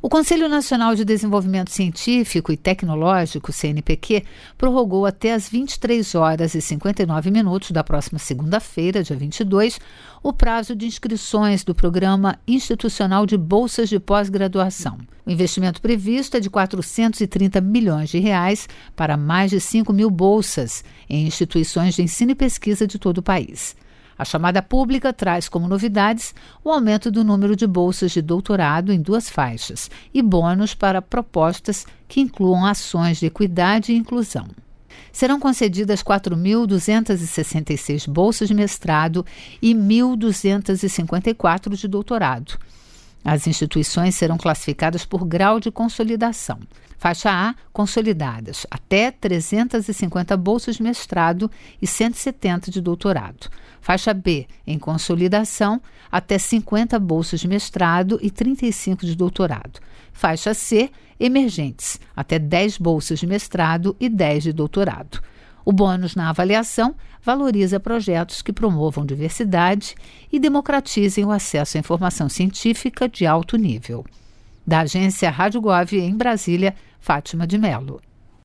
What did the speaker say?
O Conselho Nacional de Desenvolvimento Científico e Tecnológico, CNPq, prorrogou até às 23h59 da próxima segunda-feira, dia 22, o prazo de inscrições do Programa Institucional de Bolsas de Pós-Graduação. O investimento previsto é de R$ 430 milhões para mais de 5 mil bolsas em instituições de ensino e pesquisa de todo o país. A chamada pública traz como novidades o aumento do número de bolsas de doutorado em 2 faixas e bônus para propostas que incluam ações de equidade e inclusão. Serão concedidas 4.266 bolsas de mestrado e 1.254 de doutorado. As instituições serão classificadas por grau de consolidação. Faixa A, consolidadas, até 350 bolsas de mestrado e 170 de doutorado. Faixa B, em consolidação, até 50 bolsas de mestrado e 35 de doutorado. Faixa C, emergentes, até 10 bolsas de mestrado e 10 de doutorado. O bônus na avaliação valoriza projetos que promovam diversidade e democratizem o acesso à informação científica de alto nível. Da agência Rádio Gov, em Brasília, Fátima de Mello.